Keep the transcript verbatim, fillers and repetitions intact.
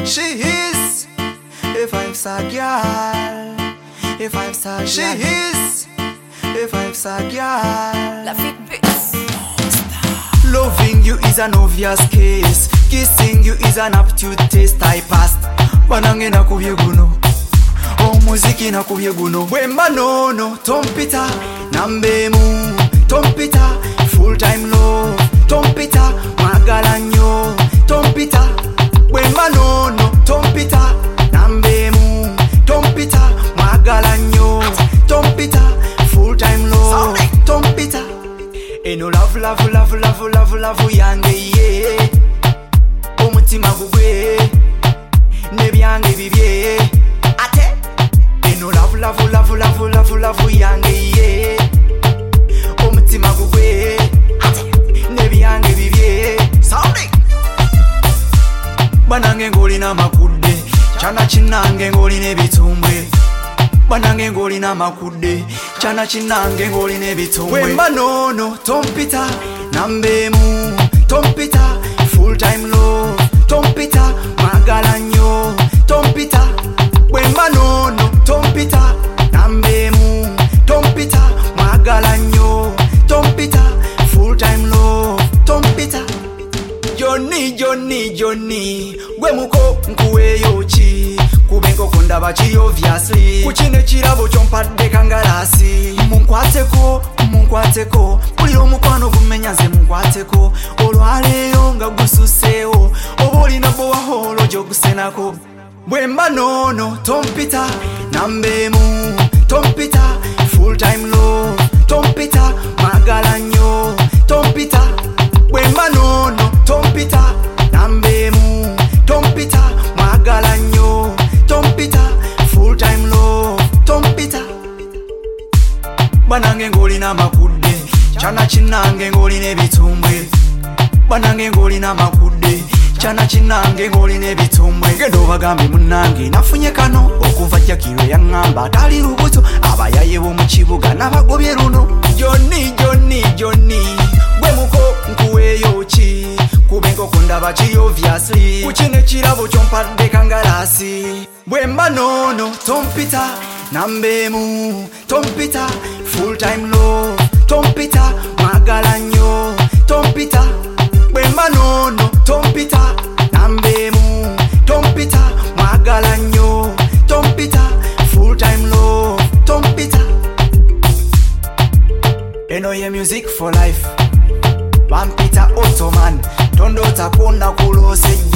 She is a five-star girl. A five-star girl. She is a five-star girl. La fit bits. Loving you is an obvious case. Kissing you is an aptitude taste. I passed. Banange na kubye guno. Omuziki na kubye guno. Bwemba nono tompita nambemu. Tompita full time love. Tompita magala nnyo. Tompita bwemba nono tompita nambemu. Tompita magala nnyo. Tompita full time love. Tompita eno love love love love love love yange ye. Omutima gugwe nebyange bibye. Ate eno love love love love love love yange ye. Omutima gugwe ate nebyange bibye. Sounding banange ngolina makudde chana chinange ngolina ebitumbwe. Banange ngolina makudde chana chinange ngolina ebitumbwe. Wemba nono tompita nambemu. Tompita full time love. Tompita magala nnyo. Tompita wemba nono tompita nambemu. Tompita magala nnyo. Tompita full time love. Tompita Johnny Johnny Johnny gwe muko nkuweyo ki kubenko kundaba ki obviously kuchine kirabo kyompadde kangalasi. Munkwateko munkwateko buli omukwano gumenyaze munkwateko. Olwaleero nga gususeewo oba olina bowaholo gyogusenako. Bwemba nono tompita nambemu. Tompita full time love. Tompita magala nnyo. Tompita bwemba nono tompita nambemu. Tompita magala nnyo. Tompita full time love. Tompita banange ngolina makudde chana chinange ngolina ebitumbwe. Banange ngolina makudde chana chinange ngolina ebitumbwe. Genda obagambe munnange nafunye kano okuva Jakiro yaŋŋamba tali lubuto abayaye b'omu kibuga n'abagobye luno. Johnny Johnny Johnny gwe muko nkuweeyo ki kubenko kundaba ki obviously kuchine kirabo kyompadde kangalasi. Bwemba nono tompita nambemu. Tompita full time love. Tompita magala nnyo. Tompita bwemba nono tompita nambemu. Tompita magala nnyo. Tompita full time love. Tompita eno ye music for life. Vampita Ottoman tondota kona kulose